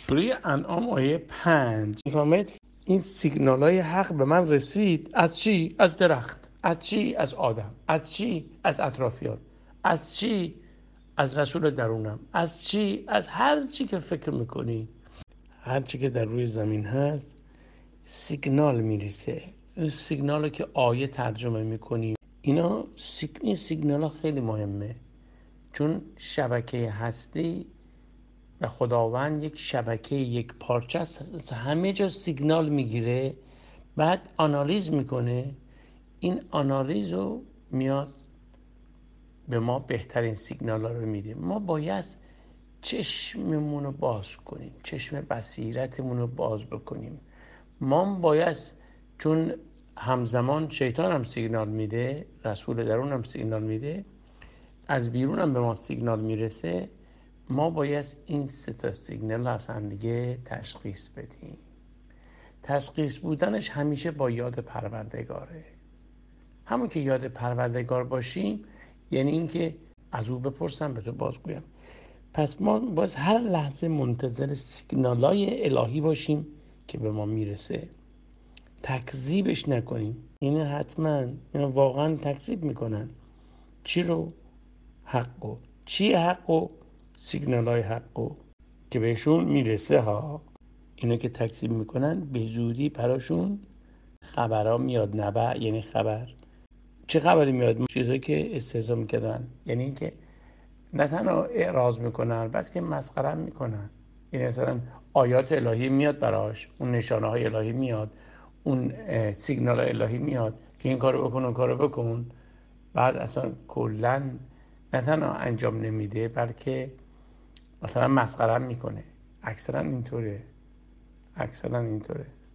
سوره انعام آیه 5 میفرماید این سیگنال های حق به من رسید. از چی؟ از درخت. از چی؟ از آدم. از چی؟ از اطرافیان. از چی؟ از رسول درونم. از چی؟ از هر چی که فکر میکنی، هر چی که در روی زمین هست سیگنال میرسه. این سیگنال رو که آیه ترجمه میکنیم، این سیگنال ها خیلی مهمه، چون شبکه هستی و خداوند یک شبکه یک پارچه است، همه جا سیگنال میگیره، بعد آنالیز میکنه. این آنالیز رو میاد به ما بهترین سیگنال ها رو میده. ما باید چشممون رو باز کنیم، چشم بصیرتمون رو باز بکنیم. ما باید، چون همزمان شیطان هم سیگنال میده، رسول درون هم سیگنال میده، از بیرون هم به ما سیگنال میرسه، ما باید این سه تا سیگنال از هم دیگه تشخیص بدیم. تشخیص بودنش همیشه با یاد پروردگاره. همون که یاد پروردگار باشیم یعنی این که از او بپرسم به تو بازگویم. پس ما باید هر لحظه منتظر سیگنالای الهی باشیم که به ما میرسه، تکذیبش نکنیم. اینه حتما، اینو واقعا تکذیب میکنن. چی رو؟ حقو. چی حقو؟ سیگنالای حقو که بهشون میرسه ها. اینو که تکذیب میکنن به زودی براشون خبرها میاد. نبع یعنی خبر. چه خبری میاد؟ چیزایی که استهزا میکردن، یعنی اینکه نه تنها اعراض میکنن بس که مسخره میکنن. یعنی مثلا آیات الهی میاد براش، اون نشانه های الهی میاد، اون سیگنال الهی میاد که این کارو بکن اون کارو بکن، بعد اصلا کلا نه تنها انجام نمیده بلکه مثلا مسخره میکنه. اکثرا اینطوره.